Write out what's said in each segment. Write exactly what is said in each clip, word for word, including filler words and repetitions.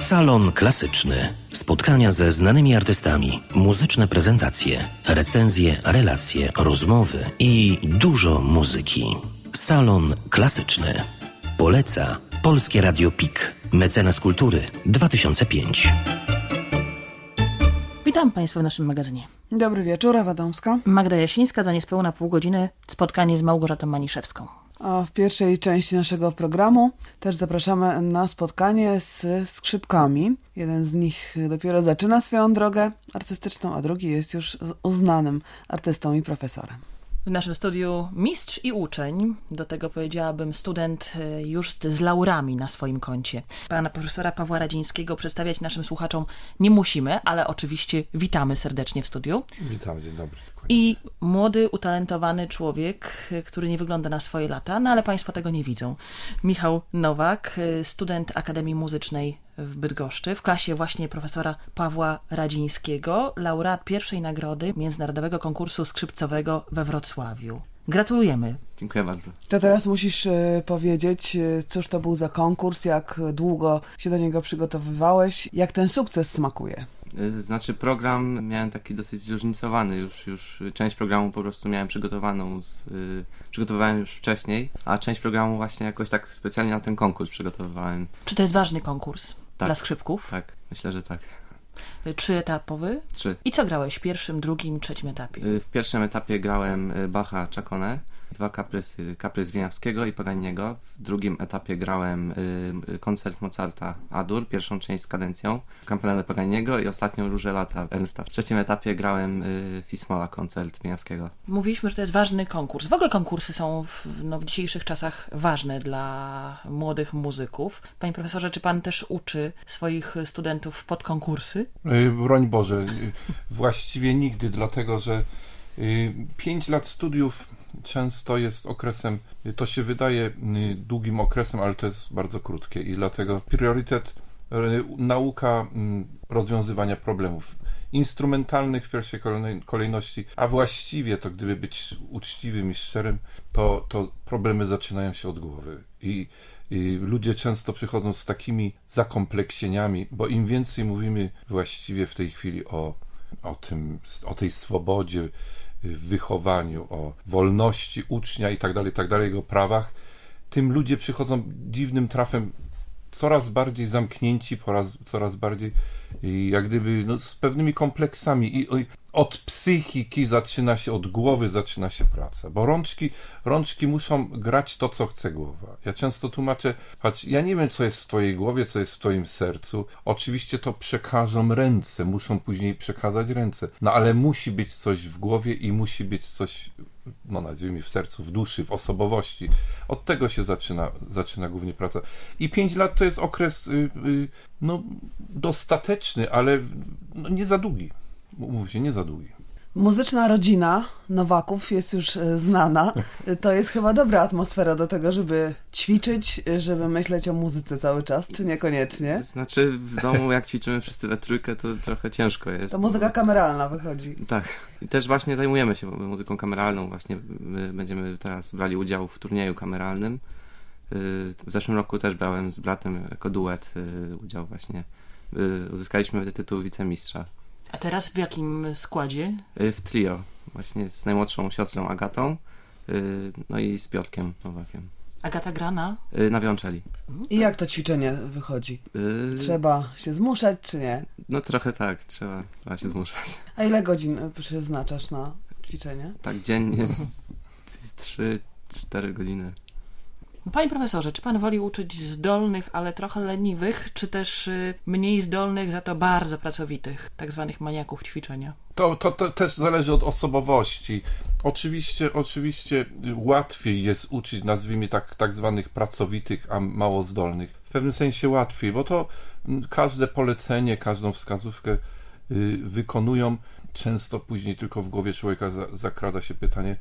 Salon Klasyczny. Spotkania ze znanymi artystami, muzyczne prezentacje, recenzje, relacje, rozmowy i dużo muzyki. Salon Klasyczny. Poleca Polskie Radio P I K. Mecenas Kultury dwa tysiące piąty. Witam Państwa w naszym magazynie. Dobry wieczór, Ewa Domska. Magda Jasińska, za niespełna pół godziny spotkanie z Małgorzatą Maniszewską. A w pierwszej części naszego programu też zapraszamy na spotkanie z skrzypkami. Jeden z nich dopiero zaczyna swoją drogę artystyczną, a drugi jest już uznanym artystą i profesorem. W naszym studiu mistrz i uczeń, do tego powiedziałabym student już z laurami na swoim koncie. Pana profesora Pawła Radzińskiego przedstawiać naszym słuchaczom nie musimy, ale oczywiście witamy serdecznie w studiu. Witam, dzień dobry. I młody, utalentowany człowiek, który nie wygląda na swoje lata, no ale Państwo tego nie widzą. Michał Nowak, student Akademii Muzycznej w Bydgoszczy, w klasie właśnie profesora Pawła Radzińskiego, laureat pierwszej nagrody Międzynarodowego Konkursu Skrzypcowego we Wrocławiu. Gratulujemy. Dziękuję bardzo. To teraz musisz y, powiedzieć, y, cóż to był za konkurs, jak długo się do niego przygotowywałeś, jak ten sukces smakuje. Znaczy program miałem taki dosyć zróżnicowany, już, już część programu po prostu miałem przygotowaną, z, y, przygotowywałem już wcześniej, a część programu właśnie jakoś tak specjalnie na ten konkurs przygotowywałem. Czy to jest ważny konkurs tak, dla skrzypków? Tak, myślę, że tak. Trzyetapowy? Trzy. I co grałeś w pierwszym, drugim, trzecim etapie? W pierwszym etapie grałem Bacha Chaconę, dwa kaprysy, kaprys Wieniawskiego i Paganiniego. W drugim etapie grałem y, koncert Mozarta A-dur, pierwszą część z kadencją, Campanellę Paganiniego i ostatnią Róże lata Ernsta. W trzecim etapie grałem y, Fismola, koncert Wieniawskiego. Mówiliśmy, że to jest ważny konkurs. W ogóle konkursy są w, no, w dzisiejszych czasach ważne dla młodych muzyków. Panie profesorze, czy pan też uczy swoich studentów pod konkursy? Broń Boże, właściwie nigdy, dlatego że pięć lat studiów często jest okresem, to się wydaje długim okresem, ale to jest bardzo krótkie i dlatego priorytet nauka rozwiązywania problemów instrumentalnych w pierwszej kolejności, a właściwie to gdyby być uczciwym i szczerym, to, to problemy zaczynają się od głowy i I ludzie często przychodzą z takimi zakompleksieniami, bo im więcej mówimy właściwie w tej chwili o, o tym, o tej swobodzie w wychowaniu, o wolności ucznia i tak dalej, i tak dalej, jego prawach, tym ludzie przychodzą dziwnym trafem coraz bardziej zamknięci, coraz, coraz bardziej jak gdyby no, z pewnymi kompleksami i od psychiki zaczyna się, od głowy zaczyna się praca, bo rączki, rączki muszą grać to, co chce głowa. Ja często tłumaczę, patrz, ja nie wiem, co jest w twojej głowie, co jest w twoim sercu, oczywiście to przekażą ręce, muszą później przekazać ręce, no ale musi być coś w głowie i musi być coś, no nazwijmy, w sercu, w duszy, w osobowości. Od tego się zaczyna, zaczyna głównie praca. I pięć lat to jest okres yy, yy, no, dostateczny, ale no, nie za długi. Mówmy się, nie za długi. Muzyczna rodzina Nowaków jest już znana. To jest chyba dobra atmosfera do tego, żeby ćwiczyć, żeby myśleć o muzyce cały czas, czy niekoniecznie? Znaczy w domu jak ćwiczymy wszyscy we trójkę, to trochę ciężko jest. To muzyka kameralna wychodzi. Tak. I też właśnie zajmujemy się muzyką kameralną. Właśnie my będziemy teraz brali udział w turnieju kameralnym. W zeszłym roku też brałem z bratem jako duet udział właśnie. Uzyskaliśmy tytuł wicemistrza. A teraz w jakim składzie? W trio. Właśnie z najmłodszą siostrą Agatą, no i z Piotrkiem Nowakiem. Agata gra na? Na wiolonczeli. I jak to ćwiczenie wychodzi? Yy... Trzeba się zmuszać, czy nie? No trochę tak, trzeba, trzeba się zmuszać. A ile godzin przeznaczasz na ćwiczenie? Tak, dziennie trzy cztery godziny. Panie profesorze, czy pan woli uczyć zdolnych, ale trochę leniwych, czy też mniej zdolnych, za to bardzo pracowitych, tak zwanych maniaków ćwiczenia? To, to, to też zależy od osobowości. Oczywiście, oczywiście łatwiej jest uczyć, nazwijmy tak, tak zwanych pracowitych, a mało zdolnych. W pewnym sensie łatwiej, bo to każde polecenie, każdą wskazówkę y, wykonują. Często później tylko w głowie człowieka za, zakrada się pytanie,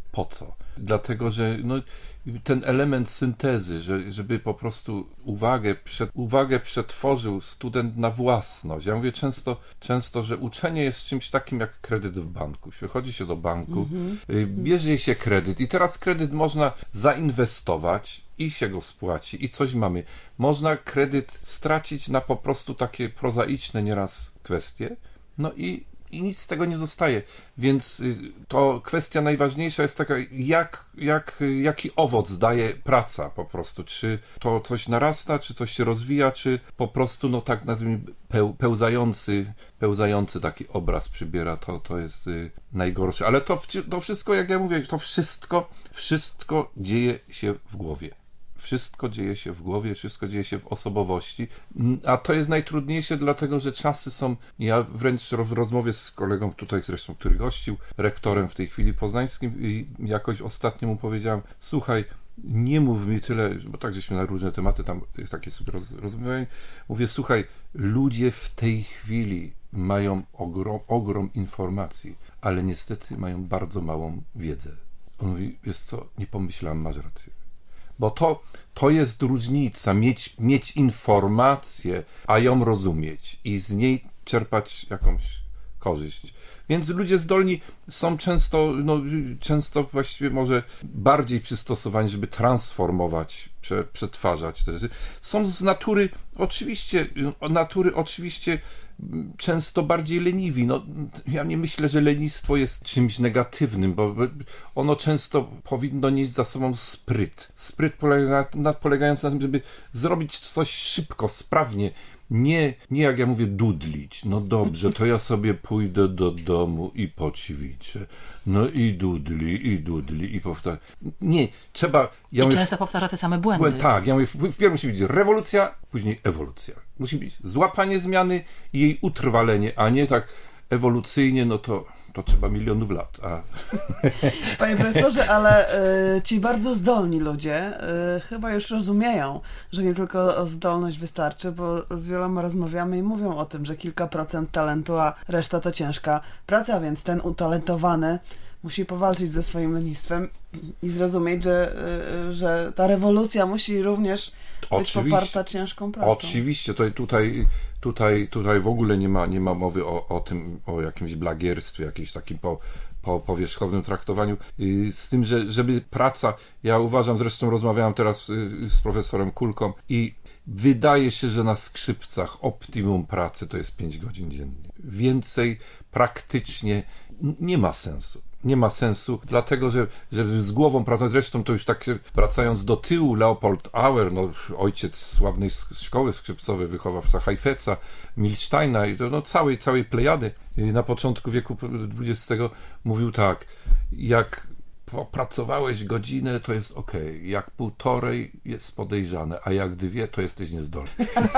Po co? Dlatego, że no, ten element syntezy, że, żeby po prostu uwagę, przed, uwagę przetworzył student na własność. Ja mówię często, często, że uczenie jest czymś takim jak kredyt w banku. Wychodzi się do banku, mm-hmm. bierze się kredyt i teraz kredyt można zainwestować i się go spłaci i coś mamy. Można kredyt stracić na po prostu takie prozaiczne nieraz kwestie, no i I nic z tego nie zostaje, więc to kwestia najważniejsza jest taka, jak, jak, jaki owoc daje praca po prostu, czy to coś narasta, czy coś się rozwija, czy po prostu, no tak nazwijmy, peł, pełzający, pełzający taki obraz przybiera, to, to jest y, najgorsze, ale to, to wszystko, jak ja mówię, to wszystko, wszystko dzieje się w głowie. Wszystko dzieje się w głowie, wszystko dzieje się w osobowości, a to jest najtrudniejsze, dlatego że czasy są, ja wręcz w rozmowie z kolegą tutaj zresztą, który gościł, rektorem w tej chwili poznańskim, i jakoś ostatnio mu powiedziałem, słuchaj, nie mów mi tyle, bo tak żeśmy na różne tematy tam takie sobie roz, rozmawiali, mówię, słuchaj, ludzie w tej chwili mają ogrom, ogrom informacji, ale niestety mają bardzo małą wiedzę. On mówi, wiesz co, nie pomyślałem, masz rację. Bo to, to jest różnica, mieć, mieć informację, a ją rozumieć i z niej czerpać jakąś korzyść. Więc ludzie zdolni są często, no, często właściwie może bardziej przystosowani, żeby transformować, prze, przetwarzać te rzeczy. Są z natury oczywiście, natury oczywiście często bardziej leniwi. No, ja nie myślę, że lenistwo jest czymś negatywnym, bo ono często powinno nieść za sobą spryt. Spryt polega na, polegający na tym, żeby zrobić coś szybko, sprawnie. Nie, nie jak ja mówię, dudlić. No dobrze, to ja sobie pójdę do domu i poćwiczę. No i dudli, i dudli, i powtarzam. Nie, trzeba... Ja I mówię, często powtarza te same błędy. błęd, tak, ja mówię, wpierw musi być rewolucja, później ewolucja. Musi być złapanie zmiany i jej utrwalenie, a nie tak ewolucyjnie, no to... to trzeba milionów lat. A... Panie profesorze, ale y, ci bardzo zdolni ludzie y, chyba już rozumieją, że nie tylko zdolność wystarczy, bo z wieloma rozmawiamy i mówią o tym, że kilka procent talentu, a reszta to ciężka praca, więc ten utalentowany musi powalczyć ze swoim lenistwem i zrozumieć, że, y, że ta rewolucja musi również być Oczywiście. poparta ciężką pracą. Oczywiście, to tutaj Tutaj, tutaj w ogóle nie ma, nie ma mowy o, o tym, o jakimś blagierstwie, jakimś takim po, po powierzchownym traktowaniu. Z tym, że żeby praca, ja uważam, zresztą rozmawiałem teraz z profesorem Kulką i wydaje się, że na skrzypcach optimum pracy to jest pięć godzin dziennie. Więcej praktycznie nie ma sensu. Nie ma sensu, dlatego, że żeby z głową pracować, zresztą to już tak wracając do tyłu, Leopold Auer, no, ojciec sławnej szkoły skrzypcowej, wychowawca Heifetza, Milsteina i to, no, całej, całej plejady na początku wieku dwudziestego mówił tak, jak popracowałeś godzinę, to jest okej, okay. Jak półtorej jest podejrzane, a jak dwie, to jesteś niezdolny.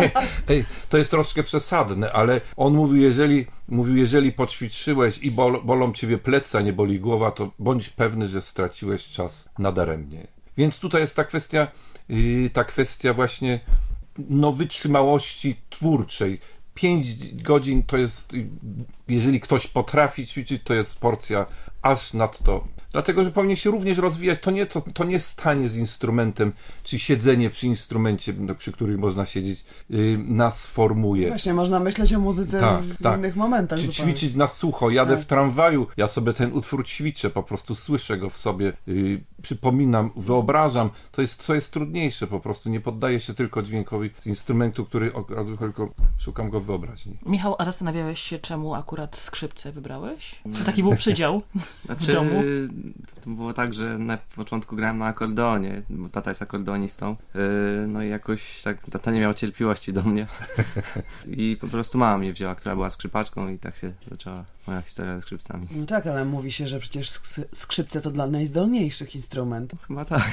Ej, to jest troszkę przesadne, ale on mówił, jeżeli mówił, jeżeli poćwiczyłeś i bol, bolą ciebie plecy, a nie boli głowa, to bądź pewny, że straciłeś czas nadaremnie. Więc tutaj jest ta kwestia, yy, ta kwestia właśnie no, wytrzymałości twórczej. Pięć godzin to jest, jeżeli ktoś potrafi ćwiczyć, to jest porcja aż nadto. Dlatego, że powinien się również rozwijać. To nie, to, to nie stanie z instrumentem, czy siedzenie przy instrumencie, przy którym można siedzieć, yy, nas formuje. Właśnie, można myśleć o muzyce tak, w tak. innych momentach. Czy zupełnie. ćwiczyć na sucho. Jadę tak. w tramwaju, ja sobie ten utwór ćwiczę, po prostu słyszę go w sobie, yy, przypominam, wyobrażam. To jest, co jest trudniejsze, po prostu nie poddaję się tylko dźwiękowi z instrumentu, który od razu tylko szukam go w wyobraźni. Michał, a zastanawiałeś się, czemu akurat skrzypce wybrałeś? Czy taki był przydział znaczy, w domu? To było tak, że na początku grałem na akordeonie, bo tata jest akordeonistą, no i jakoś tak tata nie miał cierpliwości do mnie i po prostu mama mnie wzięła, która była skrzypaczką i tak się zaczęła moja historia ze skrzypcami. No tak, ale mówi się, że przecież skrzypce to dla najzdolniejszych instrumentów. Chyba tak.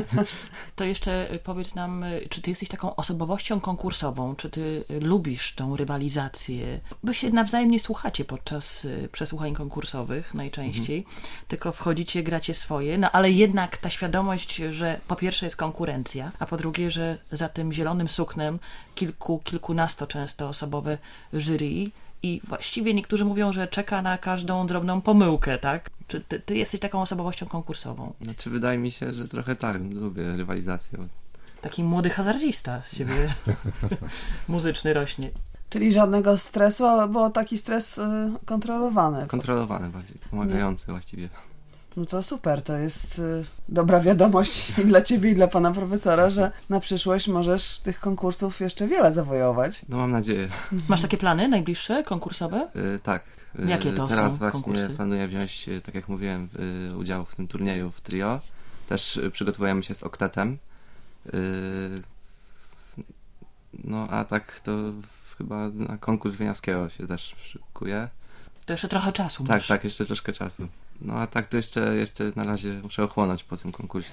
To jeszcze powiedz nam, czy ty jesteś taką osobowością konkursową, czy ty lubisz tą rywalizację? Wy się nawzajem nie słuchacie podczas przesłuchań konkursowych najczęściej, mhm. tylko wchodzicie, gracie swoje, no ale jednak ta świadomość, że po pierwsze jest konkurencja, a po drugie, że za tym zielonym suknem kilku, kilkunasto często osobowe jury i właściwie niektórzy mówią, że czeka na każdą drobną pomyłkę, tak? Czy ty, ty jesteś taką osobowością konkursową? Znaczy wydaje mi się, że trochę tak, lubię rywalizację. Taki młody hazardzista z siebie muzyczny rośnie. Czyli żadnego stresu, albo taki stres y, kontrolowany. Kontrolowany bardziej, pomagający właściwie. No to super, to jest y, dobra wiadomość i dla ciebie, i dla pana profesora, że na przyszłość możesz tych konkursów jeszcze wiele zawojować. No mam nadzieję. Masz takie plany najbliższe, konkursowe? Yy, tak. Yy, Jakie to Teraz są właśnie konkursy? planuję wziąć, tak jak mówiłem, yy, udział w tym turnieju w trio. Też yy, przygotowujemy się z oktetem. Yy, no a tak to chyba na konkurs Wieniawskiego się też szykuje. To jeszcze trochę czasu Tak, masz. tak, jeszcze troszkę czasu. No a tak to jeszcze, jeszcze na razie muszę ochłonąć po tym konkursie.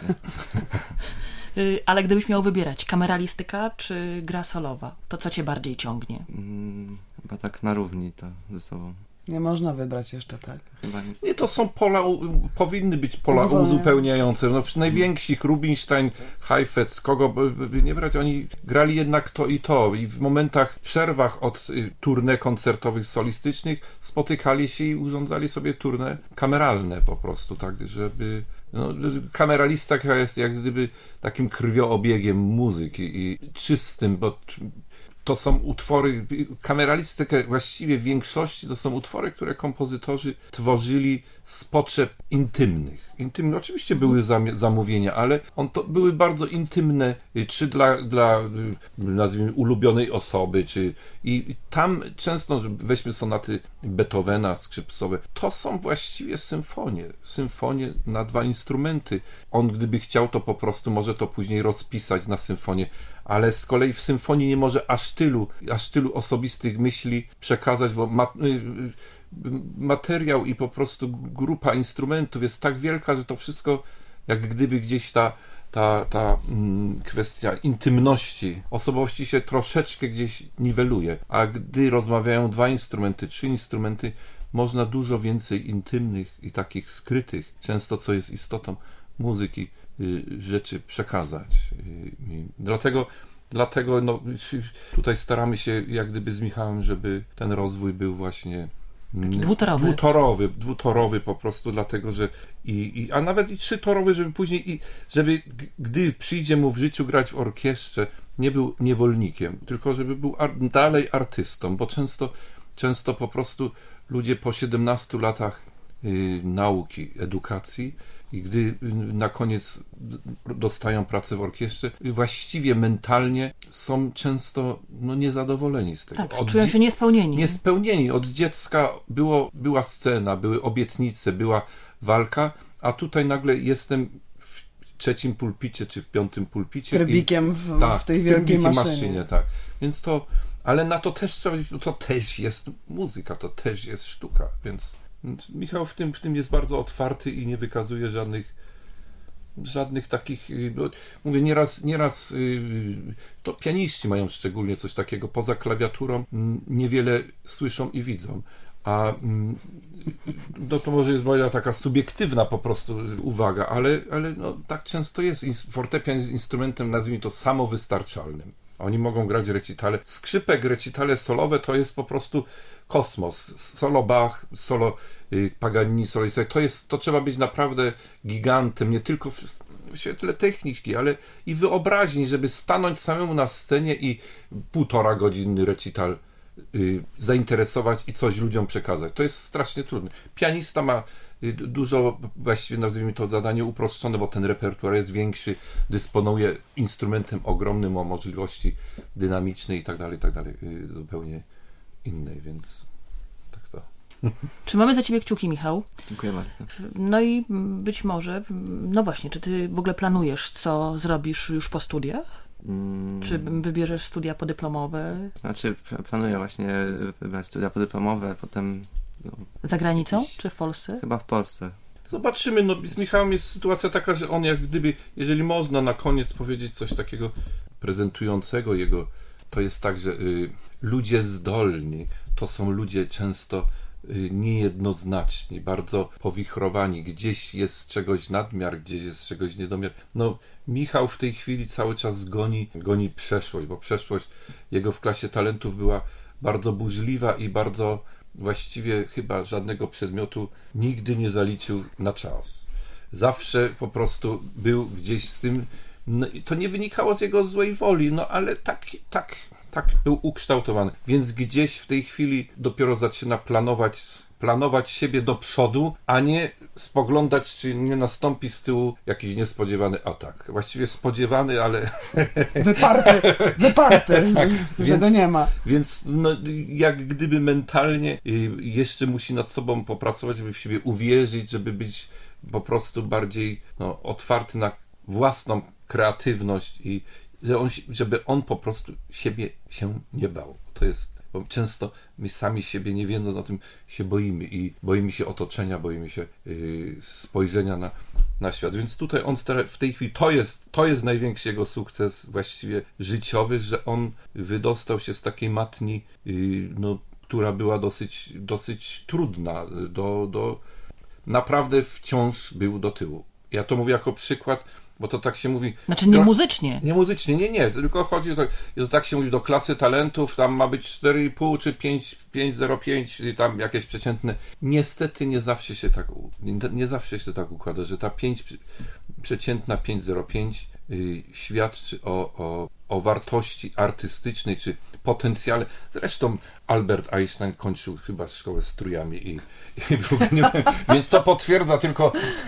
Y, ale gdybyś miał wybierać, kameralistyka czy gra solowa, to co cię bardziej ciągnie? Mm, chyba tak na równi to ze sobą. Nie można wybrać jeszcze, tak? Chyba nie. Nie, to są pola, u- powinny być pola Zupełnie. uzupełniające. No, w największych, Rubinstein, Heifetz, kogo by, by nie brać, oni grali jednak to i to. I w momentach, w przerwach od y, tournée koncertowych, solistycznych spotykali się i urządzali sobie tournée kameralne po prostu, tak, żeby... No, kameralista jest jak gdyby takim krwioobiegiem muzyki i czystym, bo to są utwory, kameralistykę właściwie w większości to są utwory, które kompozytorzy tworzyli z potrzeb intymnych. Intymne, oczywiście były zam- zamówienia, ale on to były bardzo intymne, czy dla, dla nazwijmy ulubionej osoby, czy i tam często, weźmy sonaty Beethovena, skrzypcowe, to są właściwie symfonie, symfonie na dwa instrumenty. On gdyby chciał, to po prostu może to później rozpisać na symfonię, ale z kolei w symfonii nie może aż tylu, aż tylu osobistych myśli przekazać, bo ma, y, y, materiał i po prostu grupa instrumentów jest tak wielka, że to wszystko jak gdyby gdzieś ta, ta, ta mm, kwestia intymności, osobowości się troszeczkę gdzieś niweluje, a gdy rozmawiają dwa instrumenty, trzy instrumenty, można dużo więcej intymnych i takich skrytych, często co jest istotą muzyki, rzeczy przekazać. I dlatego, dlatego no, tutaj staramy się jak gdyby z Michałem, żeby ten rozwój był właśnie Taki dwutorowy. Dwutorowy, dwutorowy po prostu, dlatego że i, i, a nawet i trzytorowy, żeby później i żeby g- gdy przyjdzie mu w życiu grać w orkiestrze, nie był niewolnikiem, tylko żeby był ar- dalej artystą, bo często, często po prostu ludzie po siedemnastu latach y, nauki, edukacji i gdy na koniec dostają pracę w orkiestrze, właściwie mentalnie są często no, niezadowoleni z tego. Tak, Od czują się niespełnieni. Niespełnieni. Od dziecka było, była scena, były obietnice, była walka, a tutaj nagle jestem w trzecim pulpicie, czy w piątym pulpicie. Trybikiem w, i, tak, w tej w wielkiej maszynie. maszynie. Tak. Więc to, ale na to też trzeba, to też jest muzyka, to też jest sztuka, więc Michał w tym, w tym jest bardzo otwarty i nie wykazuje żadnych żadnych takich, no, mówię, nieraz, nieraz to pianiści mają szczególnie coś takiego, poza klawiaturą niewiele słyszą i widzą, a no, to może jest moja taka subiektywna po prostu uwaga, ale, ale no, tak często jest. Fortepian jest instrumentem, nazwijmy to, samowystarczalnym. Oni mogą grać recitale. Skrzypek, recitale solowe to jest po prostu kosmos. Solo Bach, solo y, Paganini, solo Isaac. To jest, to trzeba być naprawdę gigantem, nie tylko w, w świetle techniki, ale i wyobraźni, żeby stanąć samemu na scenie i półtora godzinny recital y, zainteresować i coś ludziom przekazać. To jest strasznie trudne. Pianista ma y, dużo, właściwie nazwijmy to zadanie uproszczone, bo ten repertuar jest większy, dysponuje instrumentem ogromnym o możliwości dynamicznej i tak dalej, i tak dalej, y, zupełnie innej, więc tak to. Trzymamy za ciebie kciuki, Michał. Dziękuję bardzo. No i być może, no właśnie, czy ty w ogóle planujesz, co zrobisz już po studiach? Mm. Czy wybierzesz studia podyplomowe? Znaczy, planuję właśnie wybrać studia podyplomowe, potem... No, za granicą, jakieś... czy w Polsce? Chyba w Polsce. Zobaczymy, no z Michałem jest sytuacja taka, że on jak gdyby, jeżeli można na koniec powiedzieć coś takiego prezentującego jego, to jest tak, że y, ludzie zdolni to są ludzie często y, niejednoznaczni, bardzo powichrowani, gdzieś jest czegoś nadmiar, gdzieś jest czegoś niedomiar. No Michał w tej chwili cały czas goni, goni przeszłość, bo przeszłość jego w klasie talentów była bardzo burzliwa i bardzo właściwie chyba żadnego przedmiotu nigdy nie zaliczył na czas. Zawsze po prostu był gdzieś z tym, no, to nie wynikało z jego złej woli, no ale tak, tak, tak był ukształtowany. Więc gdzieś w tej chwili dopiero zaczyna planować, planować siebie do przodu, a nie spoglądać, czy nie nastąpi z tyłu jakiś niespodziewany atak. Właściwie spodziewany, ale... Wyparty, wyparty, tak, że więc, go nie ma. Więc no, jak gdyby mentalnie jeszcze musi nad sobą popracować, żeby w siebie uwierzyć, żeby być po prostu bardziej no, otwarty na własną kreatywność i że on, żeby on po prostu siebie się nie bał. To jest, bo często my sami siebie nie wiedząc o tym się boimy i boimy się otoczenia, boimy się yy, spojrzenia na, na świat. Więc tutaj on stara, w tej chwili to jest, to jest największy jego sukces właściwie życiowy, że on wydostał się z takiej matni, yy, no, która była dosyć, dosyć trudna. Do, do, naprawdę wciąż był do tyłu. Ja to mówię jako przykład, bo to tak się mówi... Znaczy nie muzycznie. Nie muzycznie, nie, nie, tylko chodzi o to, to tak się mówi do klasy talentów, tam ma być cztery i pół czy pięć, pięć zero pięć, tam jakieś przeciętne. Niestety nie zawsze się tak, nie, nie zawsze się tak układa, że ta pięć, przeciętna pięć zero pięć yy, świadczy o, o, o wartości artystycznej, czy potencjale. Zresztą Albert Einstein kończył chyba szkołę strójami i, i był, nie, więc to potwierdza tylko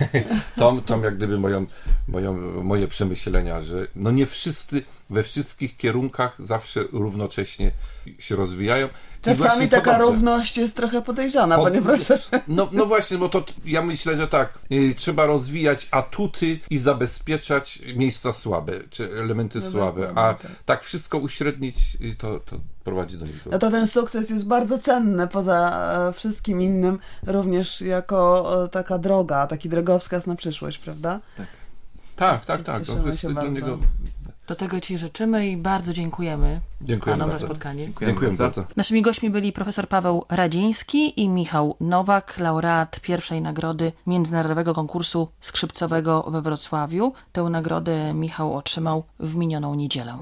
tą, tą jak gdyby moją, moją, moje przemyślenia, że no nie wszyscy we wszystkich kierunkach zawsze równocześnie się rozwijają. Czasami taka równość jest trochę podejrzana, Pod... panie profesorze. No, no właśnie, bo to ja myślę, że tak, y, trzeba rozwijać atuty i zabezpieczać miejsca słabe, czy elementy no słabe, a tak. tak wszystko uśrednić, y, to, to prowadzi do niego. No to ten sukces jest bardzo cenny poza e, wszystkim innym, również jako e, taka droga, taki drogowskaz na przyszłość, prawda? Tak, tak, tak. tak. No, to jest do niego... Do tego Ci życzymy i bardzo dziękujemy Dziękujemy Panom bardzo. za spotkanie. Dziękujemy, Dziękujemy bardzo. bardzo. Naszymi gośćmi byli profesor Paweł Radziński i Michał Nowak, laureat pierwszej nagrody Międzynarodowego Konkursu Skrzypcowego we Wrocławiu. Tę nagrodę Michał otrzymał w minioną niedzielę.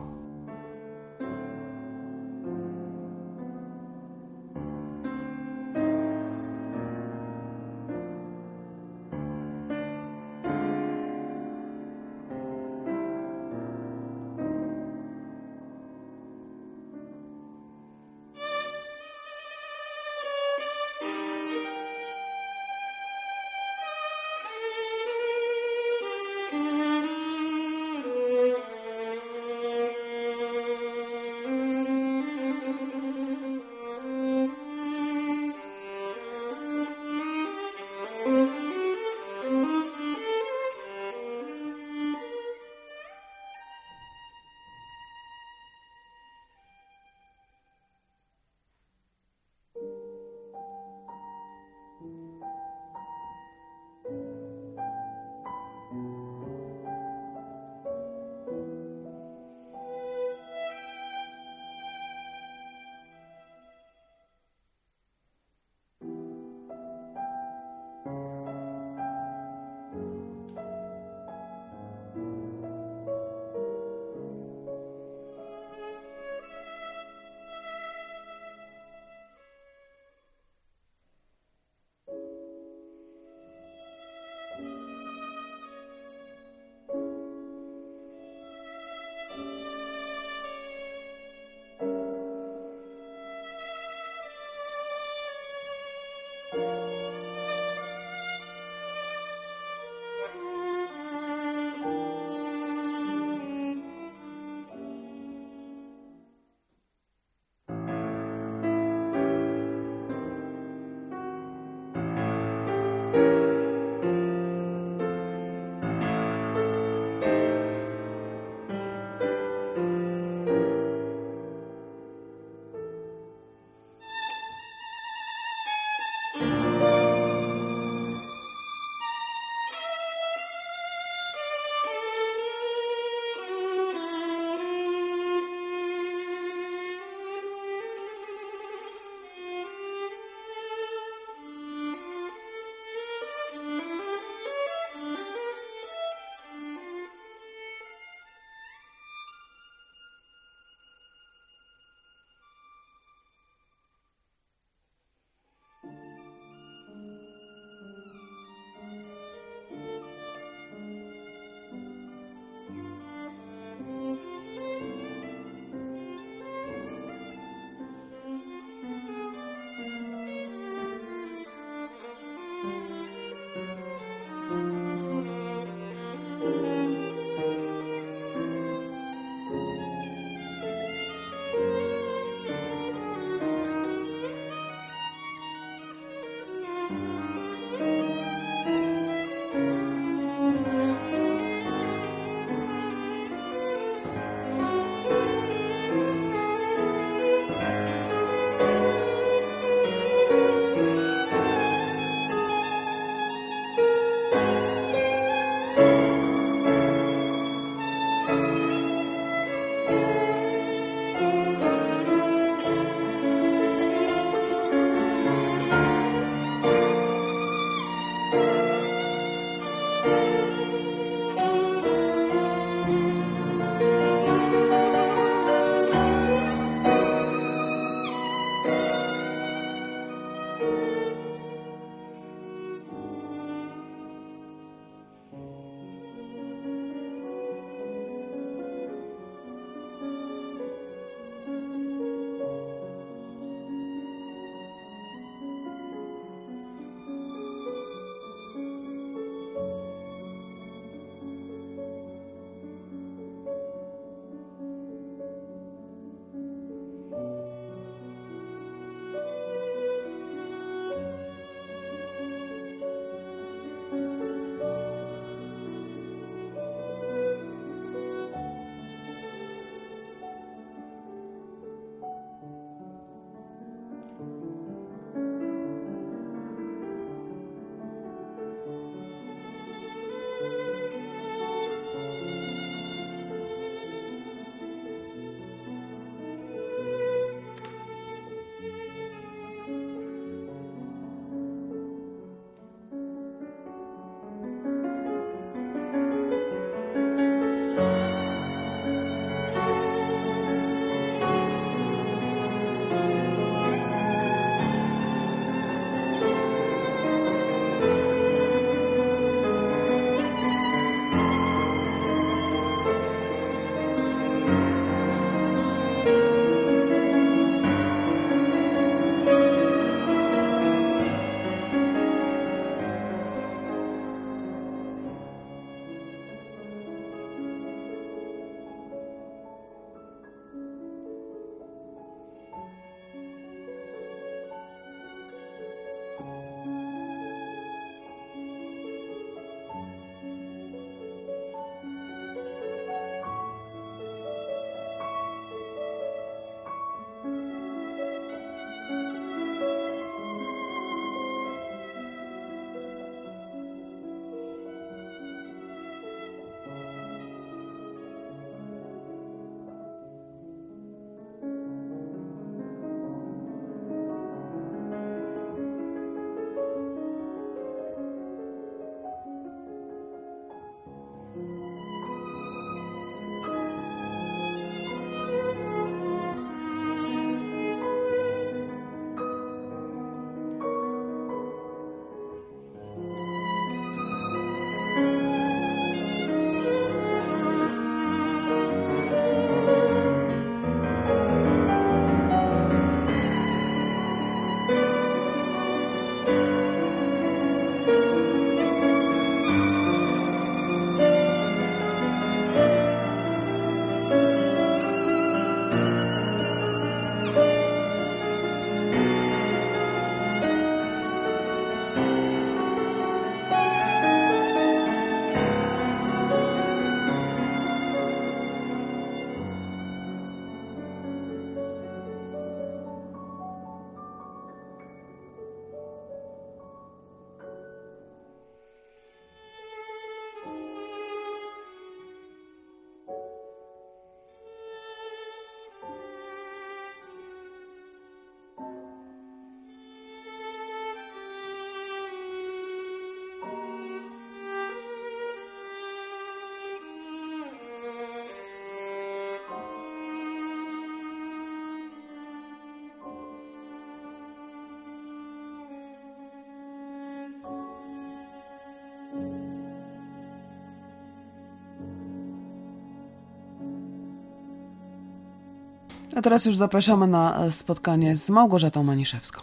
A teraz już zapraszamy na spotkanie z Małgorzatą Maniszewską.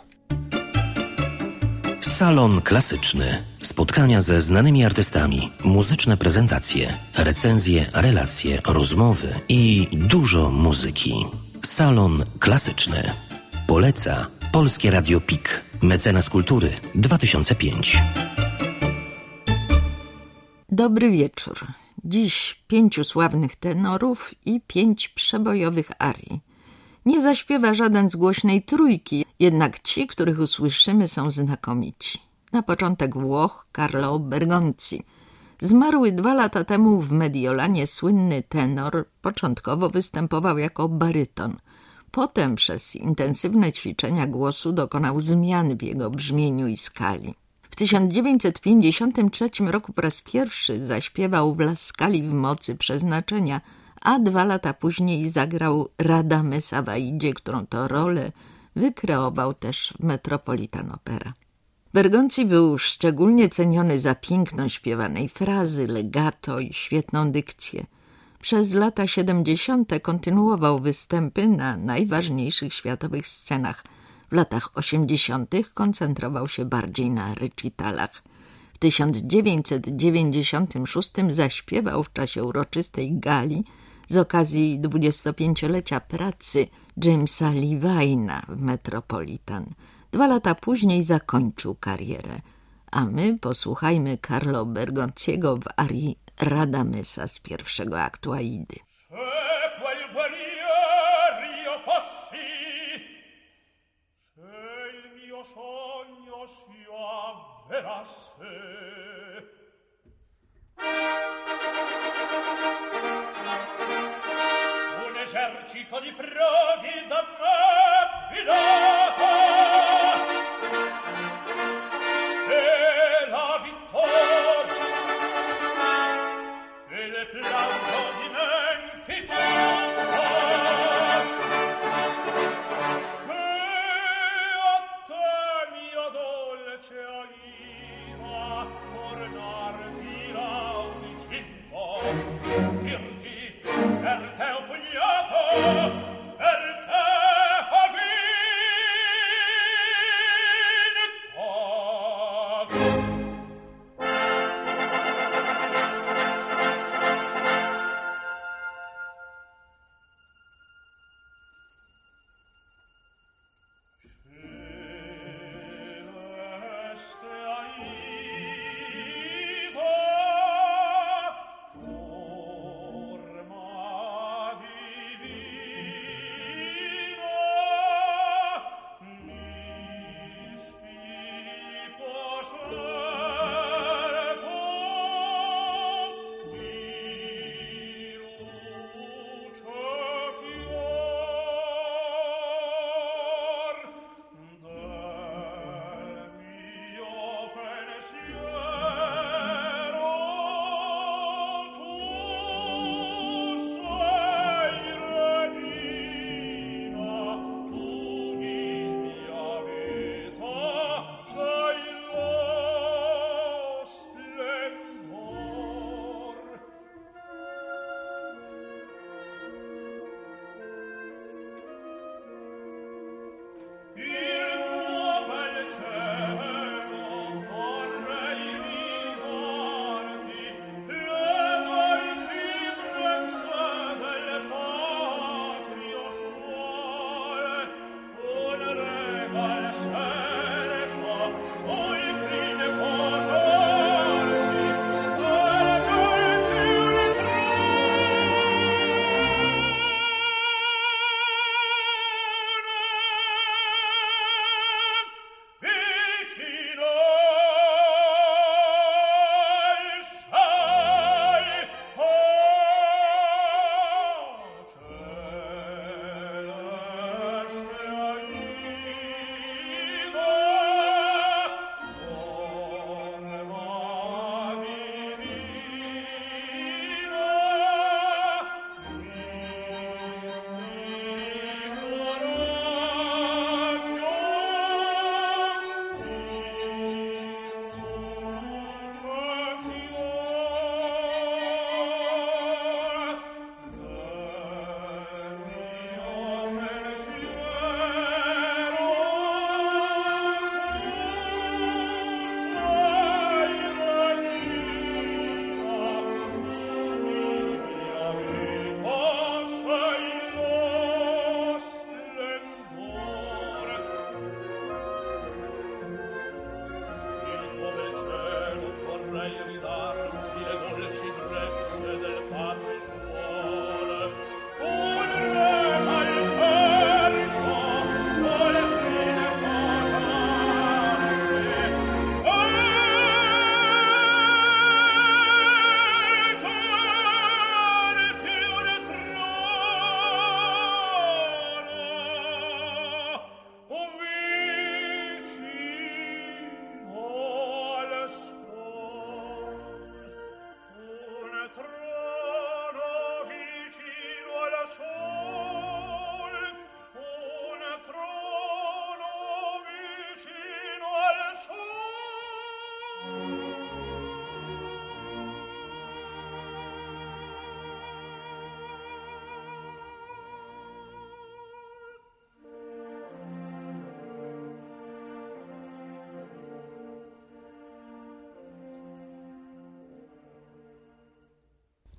Salon Klasyczny. Spotkania ze znanymi artystami, muzyczne prezentacje, recenzje, relacje, rozmowy i dużo muzyki. Salon Klasyczny. Poleca Polskie Radio P I K. Mecenas Kultury dwa tysiące piąty. Dobry wieczór. Dziś pięciu sławnych tenorów i pięć przebojowych arii. Nie zaśpiewa żaden z głośnej trójki, jednak ci, których usłyszymy, są znakomici. Na początek Włoch Carlo Bergonzi. Zmarły dwa lata temu w Mediolanie słynny tenor początkowo występował jako baryton. Potem przez intensywne ćwiczenia głosu dokonał zmian w jego brzmieniu i skali. W tysiąc dziewięćset pięćdziesiątym trzecim roku po raz pierwszy zaśpiewał w La Scali w mocy przeznaczenia, a dwa lata później zagrał Radamesa w Aidzie, którą to rolę wykreował też w Metropolitan Opera. Bergonzi był szczególnie ceniony za piękno śpiewanej frazy, legato i świetną dykcję. Przez lata siedemdziesiąte kontynuował występy na najważniejszych światowych scenach. W latach osiemdziesiątych koncentrował się bardziej na recitalach. W tysiąc dziewięćset dziewięćdziesiątym szóstym zaśpiewał w czasie uroczystej gali z okazji dwudziestopięciolecia pracy Jamesa Levine'a w Metropolitan. Dwa lata później zakończył karierę, a my posłuchajmy Carlo Bergonziego w arii Radamesa z pierwszego aktu Aidy. Un esercito di prodi da me guidato e la vittoria e le plauso di Memphis e a te mia dolce Aida tornarti l'audicinto dirti per te ho pugnato per te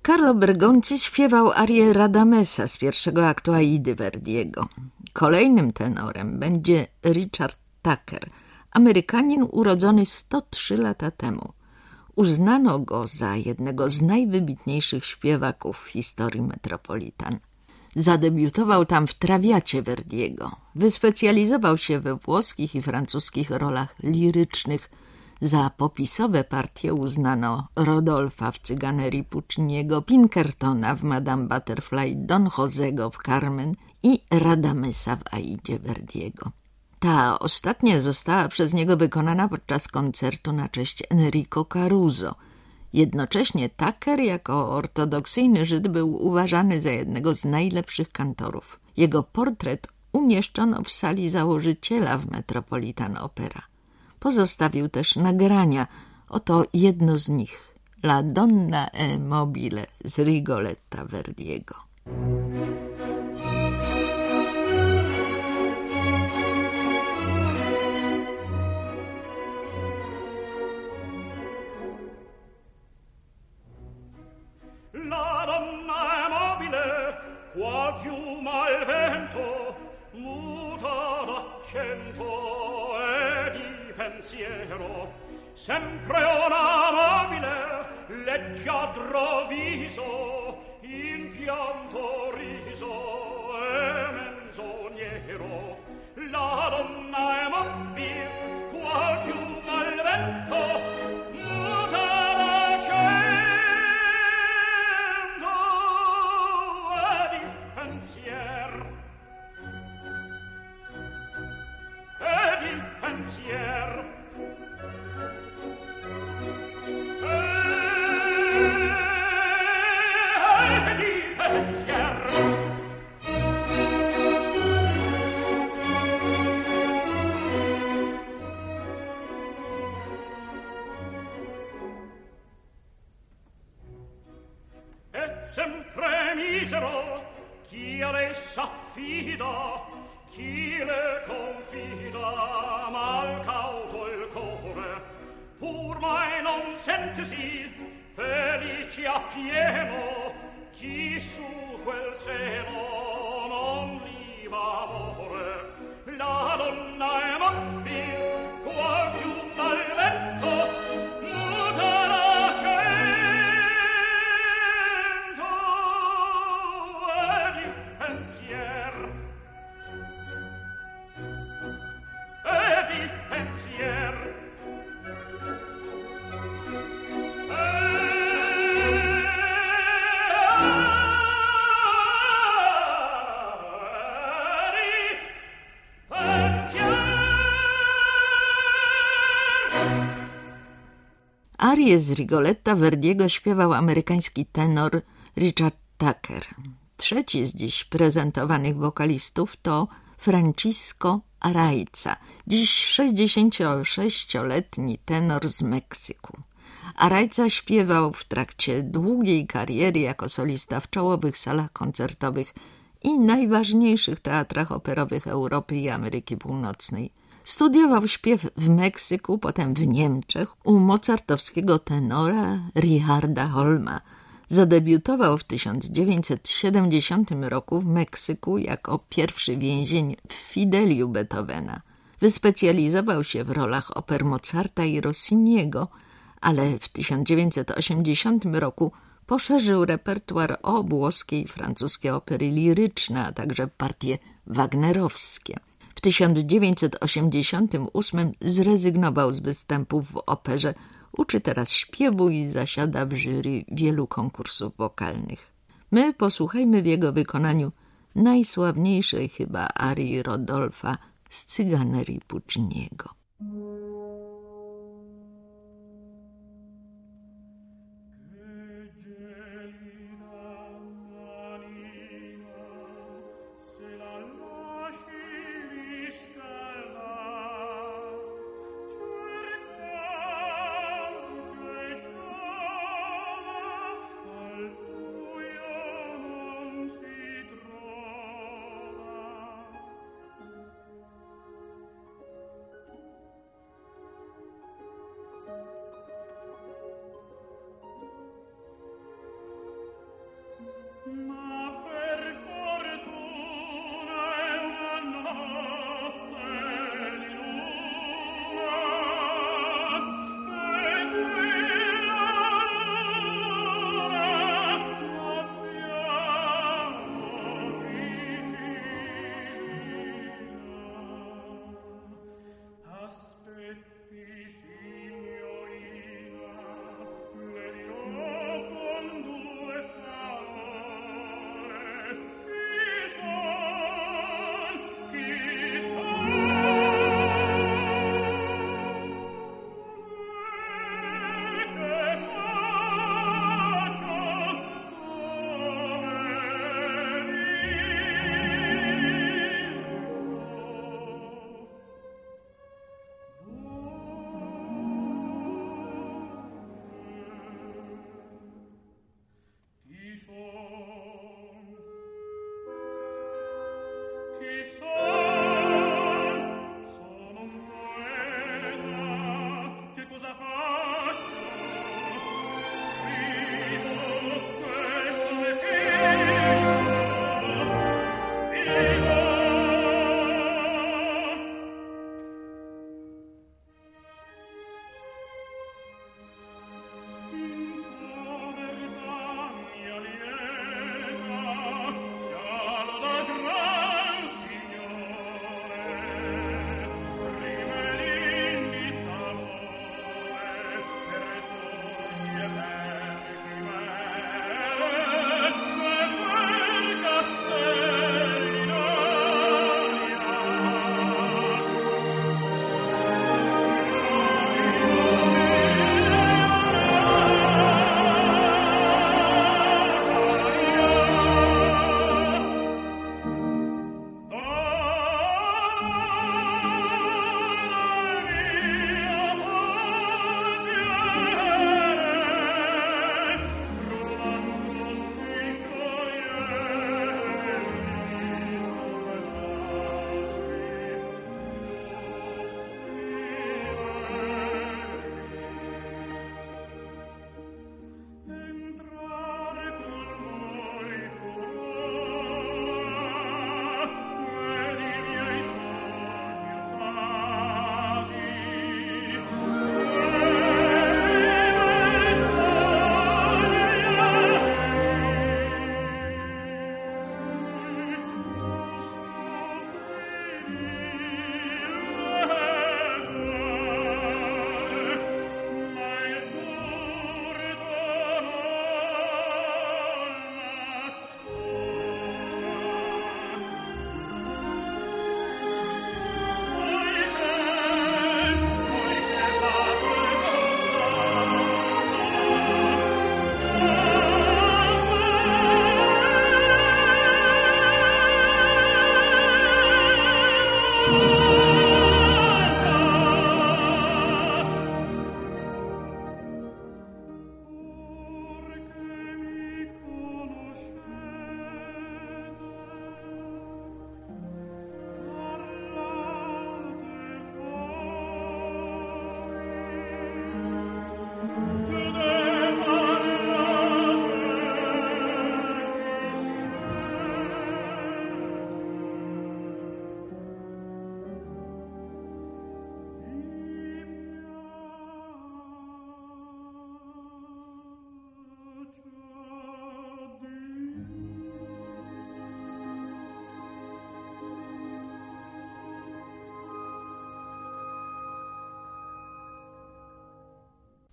Carlo Bergonzi śpiewał arię Radamesa z pierwszego aktu Aidy Verdiego. Kolejnym tenorem będzie Richard Tucker, Amerykanin urodzony sto trzy lata temu. Uznano go za jednego z najwybitniejszych śpiewaków w historii Metropolitan. Zadebiutował tam w Trawiacie Verdiego. Wyspecjalizował się we włoskich i francuskich rolach lirycznych. Za popisowe partie uznano Rodolfa w Cyganerii Pucciniego, Pinkertona w Madame Butterfly, Don Josego w Carmen i Radamesa w Aidzie Verdiego. Ta ostatnia została przez niego wykonana podczas koncertu na cześć Enrico Caruso. Jednocześnie Tucker jako ortodoksyjny Żyd był uważany za jednego z najlepszych kantorów. Jego portret umieszczono w sali założyciela w Metropolitan Opera. Pozostawił też nagrania. Oto jedno z nich. La Donna è mobile z Rigoletta Verdiego. La donna è mobile, qual piuma al vento, muta d'accento e di pensiero, sempre una mobile, leggiadro viso, in pianto riso e menzognero. La donna è mobile, qual piuma al vento, muta d'accento e di pensiero. E di pensier e di pensier e sempre misero chi ad essa affida, chi le confida, mal cauto il core, pur mai non sentesi felici a pieno, chi su quel seno non liva amore. La donna è mobile, qual piuma al vento, muta d'accento e di pensier. E di pensier Arię z Rigoletta Verdiego śpiewał amerykański tenor Richard Tucker. Trzeci z dziś prezentowanych wokalistów to Francisco Araiza, dziś sześćdziesięciosześcioletni tenor z Meksyku. Araiza śpiewał w trakcie długiej kariery jako solista w czołowych salach koncertowych i najważniejszych teatrach operowych Europy i Ameryki Północnej. Studiował śpiew w Meksyku, potem w Niemczech u mozartowskiego tenora Richarda Holma. Zadebiutował w tysiąc dziewięćset siedemdziesiątym roku w Meksyku jako pierwszy więzień w Fideliu Beethovena. Wyspecjalizował się w rolach oper Mozarta i Rossiniego, ale w tysiąc dziewięćset osiemdziesiątym roku poszerzył repertuar o włoskie i francuskie opery liryczne, a także partie wagnerowskie. W tysiąc dziewięćset osiemdziesiątym ósmym zrezygnował z występów w operze, uczy teraz śpiewu i zasiada w jury wielu konkursów wokalnych. My posłuchajmy w jego wykonaniu najsławniejszej chyba arii Rodolfa z Cyganerii Pucciniego.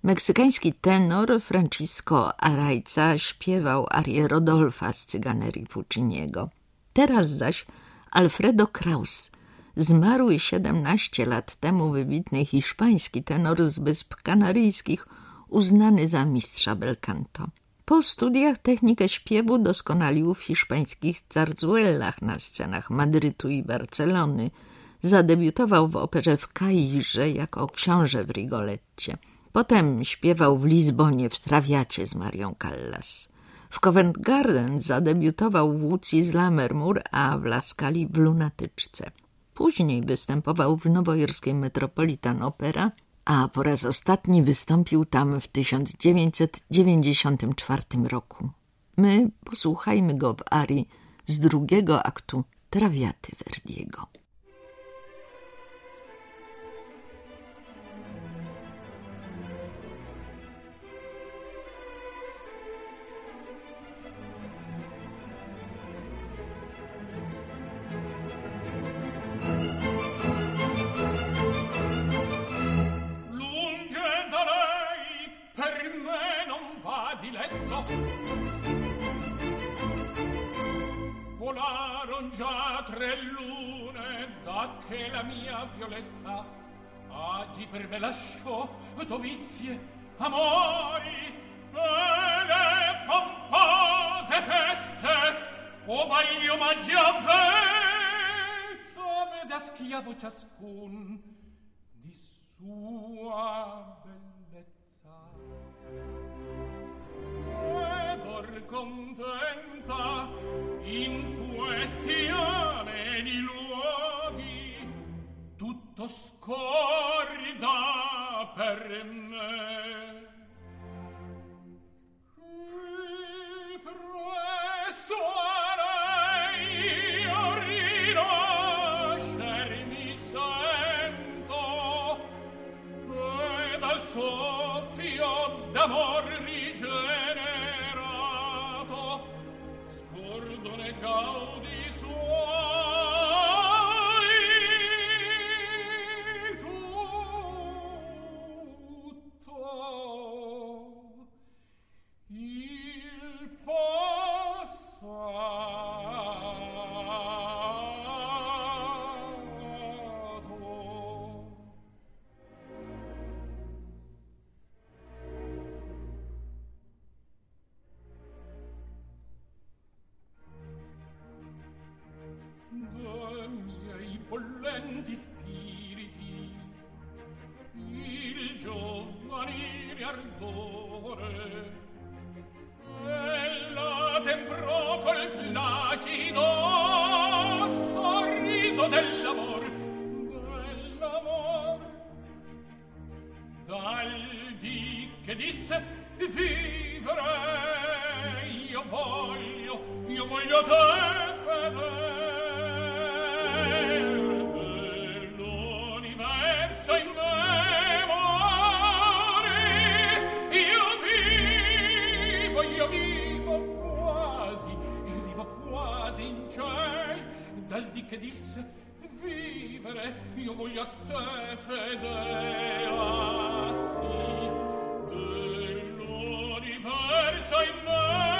Meksykański tenor Francisco Araiza śpiewał arię Rodolfa z Cyganerii Pucciniego. Teraz zaś Alfredo Kraus, zmarły siedemnaście lat temu wybitny hiszpański tenor z Wysp Kanaryjskich, uznany za mistrza bel canto. Po studiach technikę śpiewu doskonalił w hiszpańskich zarzuellach na scenach Madrytu i Barcelony. Zadebiutował w operze w Kairze jako książę w Rigoletcie. Potem śpiewał w Lizbonie w Trawiacie z Marią Callas. W Covent Garden zadebiutował w Łucji z Lammermoor, a w La Scali w Lunatyczce. Później występował w nowojorskiej Metropolitan Opera, a po raz ostatni wystąpił tam w tysiąc dziewięćset dziewięćdziesiątym czwartym roku. My posłuchajmy go w arii z drugiego aktu Trawiaty Verdiego. Volaron già tre lune da che la mia Violetta agi per me lasciò dovizie, amori e le pompose feste, o vagli omaggi avvezza, vede a schiavo ciascun di sua bellezza. Ed or contenta in questi ameni luoghi tutto scorda per me. E presso a lei io rinascer mi sento e dal soffio d'amor rigenerato scordo ne gaudi suoi tutto il passato. Miei bollenti spiriti il giovanile ardore ella temprò col placido sorriso dell'amor dell'amor dal dì che disse vivere io voglio io voglio te fedele dell'universo in memoria io vivo io vivo quasi io vivo quasi in ciel dal dì che disse vivere io voglio a te fedele ah, sì dell'universo in memoria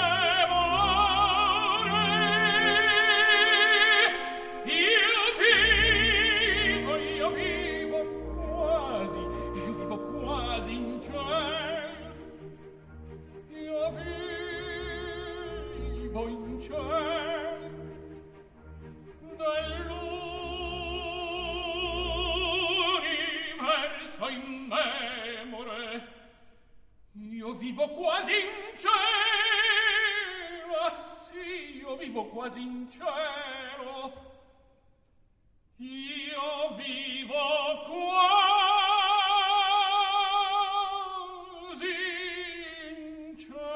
dell'universo in memore io vivo quasi in cielo ah sì io vivo quasi in cielo io vivo quasi in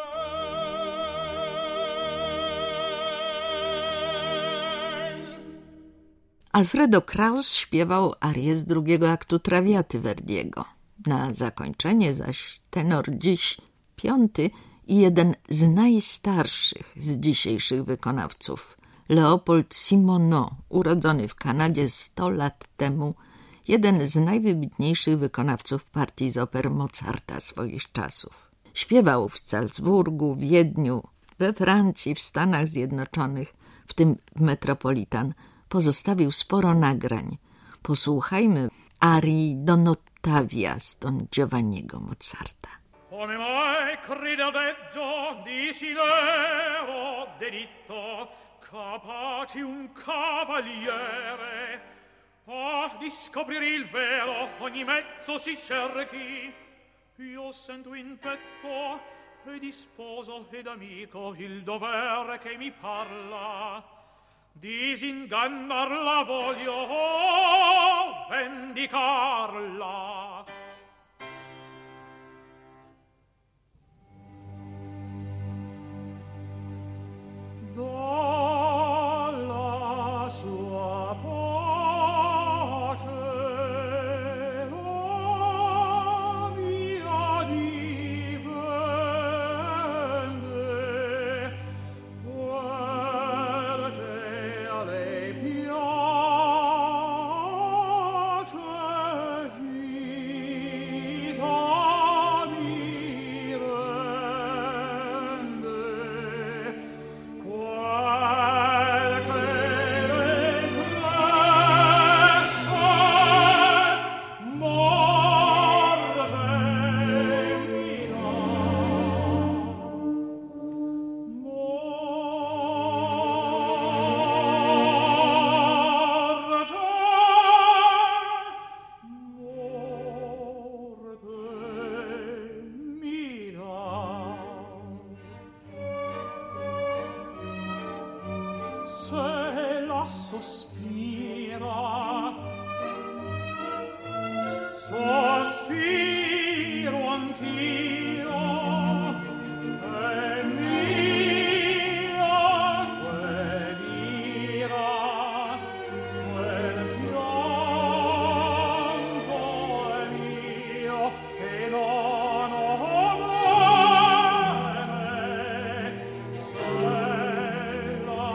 cielo. Alfredo Kraus śpiewał arię z drugiego aktu Trawiaty Verdiego. Na zakończenie zaś tenor dziś piąty i jeden z najstarszych z dzisiejszych wykonawców, Leopold Simoneau, urodzony w Kanadzie sto lat temu, jeden z najwybitniejszych wykonawców partii z oper Mozarta swoich czasów. Śpiewał w Salzburgu, Wiedniu, we Francji, w Stanach Zjednoczonych, w tym w Metropolitan. Pozostawił sporo nagrań. Posłuchajmy arii Don Ottavia z Don Giovanniego Mozarta. Come mai credeggio di silero delitto capaci un cavaliere a di scoprire il vero ogni mezzo si cerchi. Io sento in petto e di sposo ed amico il dovere che mi parla. Disingannarla voglio, vendicarla. Dalla sua pace la mia dipende, perché a lei piace vita mi rende. Se la sospira, sospiro anch'io, e mia quell'ira, quel pianto è mio, e non ho bene, se la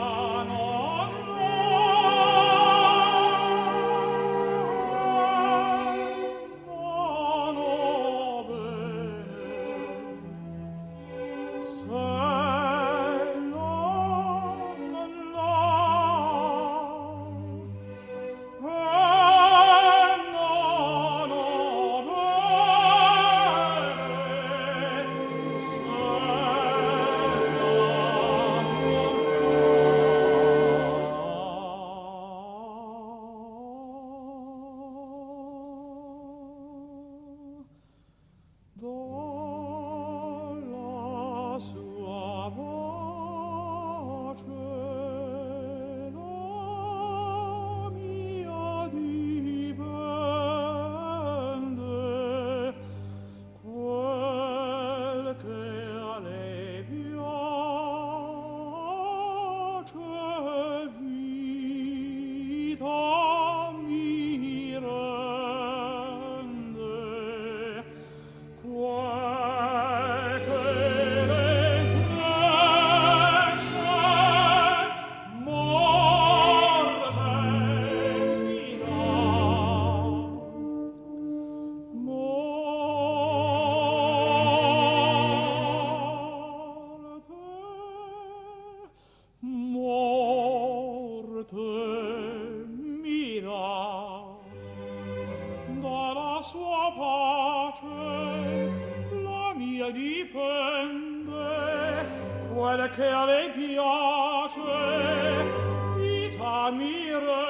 quel che a lei piace, vita mi rende.